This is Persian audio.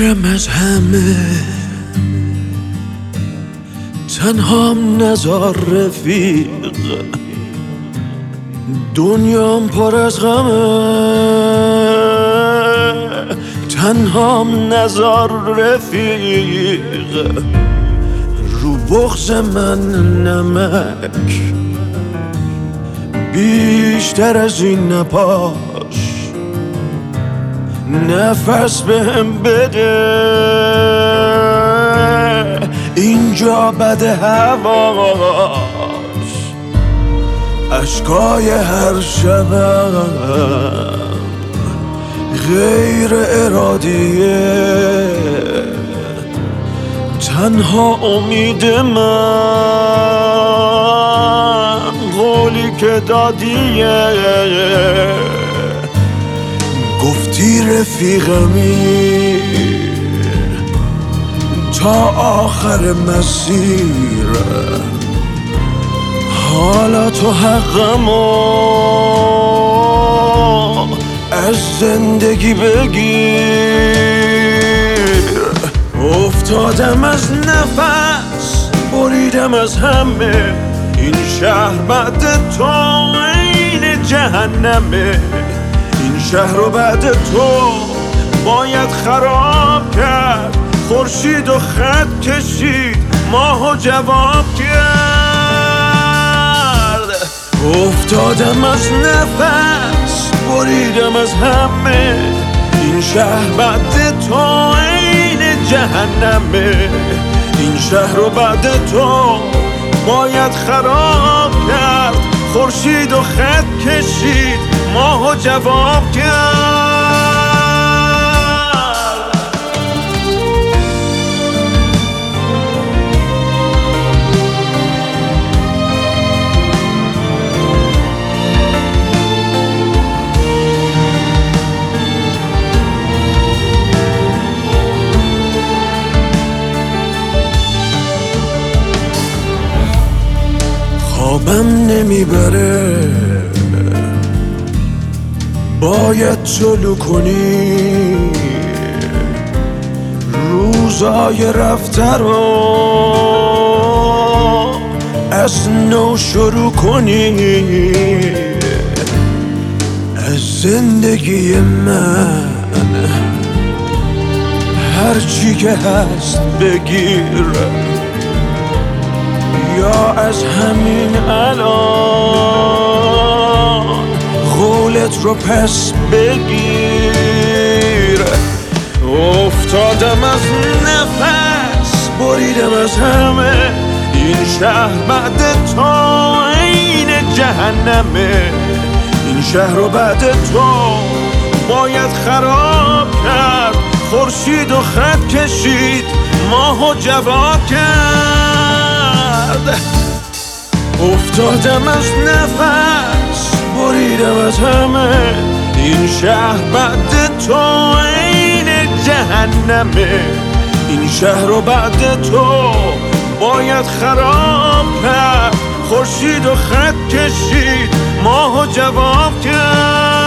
دورم از همه، تنهام نزار رفیق، دنیام پر از غمه، تنهام نزار رفیق، رو بغض من نمک، بیشتر از این نپاش، نفس بهم بده، اینجا بده هواش، اشکای هر شبم غیر ارادیه، تنها امید من قولی که دادیه، گفتی رفیقمی تا آخر مسیر، حالا تو حقمو از زندگی بگیر. افتادم از نفس، بریدم از همه، این شهر بعد تو عین جهنمه، این شهر رو بعد تو باید خراب کرد، خورشید و خط کشید، ماهو جواب کرد. افتادم از نفس، بریدم از همه، این شهر بعد تو عین جهنمه، این شهر رو بعد تو باید خراب کرد، خورشید و خط کشید، ماهو جواب کرد. خوابم نمیبره، باید طلوع کنی، روزای رفته رو از نو شروع کنی، از زندگی من هرچی که هست بگیر، یا از همین الان قولت رو پس بگیر. افتادم از نفس، بریدم از همه، این شهر بعد تو عین جهنمه، این شهر رو بعد تو باید خراب کرد، خورشید و خط کشید، ماهو جواب کرد. افتادم از نفس، بریدم از همه، این شهر بعد تو عین جهنمه، این شهر رو بعد تو باید خراب کرد، خورشید و خط کشید، ماهو جواب کرد.